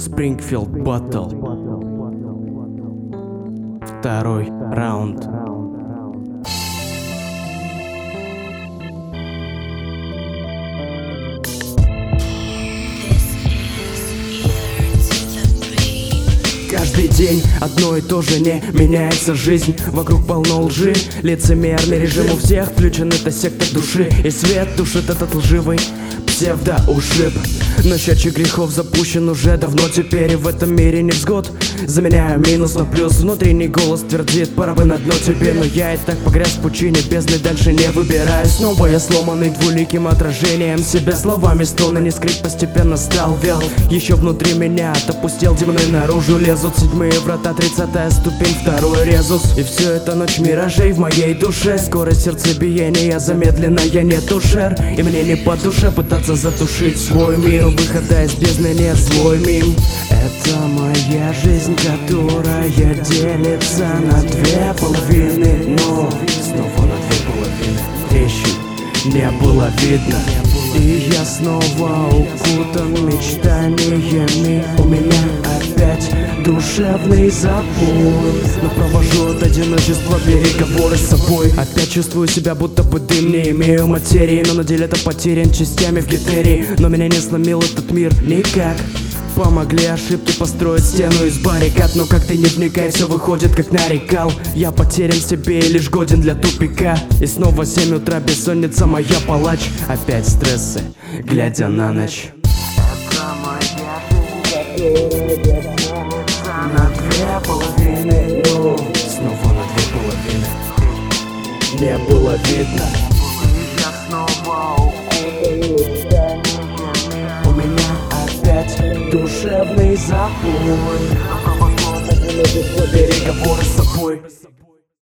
Springfield Battle. Второй раунд. Каждый день одно и то же, не меняется жизнь. Вокруг полно лжи, лицемерный режим у всех включен, это секта души. И свет душит этот лживый псевдоушиб. Но счетчик грехов запущен уже давно. Теперь и в этом мире невзгод. Заменяю минус на плюс. Внутренний голос твердит: пора бы на дно тебе. Но я и так погряз в пучине бездны, дальше не выбираюсь. Снова я сломанный двуликим отражением себя. Словами струны не скрип, постепенно стал вел. Еще внутри меня отопустел, демоны наружу лезут. Седьмые врата, 30-я ступень, второй резус. И все это ночь миражей в моей душе. Скорость сердцебиения замедленная, нету шер. И мне не по душе пытаться затушить свой мир. Выхода из бездны нет, злой мим. Это моя жизнь, которая делится на две половины. Но снова на две половины. Трещин не было видно. И я снова укутан мечтаниями. У меня опять душевный запой. Но провожу от одиночества переговоры с собой. Опять чувствую себя, будто бы дым, не имею материи. Но на деле это потерян частями в гитерии. Но меня не сломил этот мир никак. Помогли ошибки построить стену из баррикад. Но как ты не вникай, все выходит как нарекал. Я потерян в себе и лишь годен для тупика. И снова 7 утра, бессонница моя палач. Опять стрессы, глядя на ночь. Это моя жизнь, которая делится на две половины. Но снова на две половины. Не было видно. И я снова укутан мечтаниями. У меня опять душевный запой. Переговоры с собой.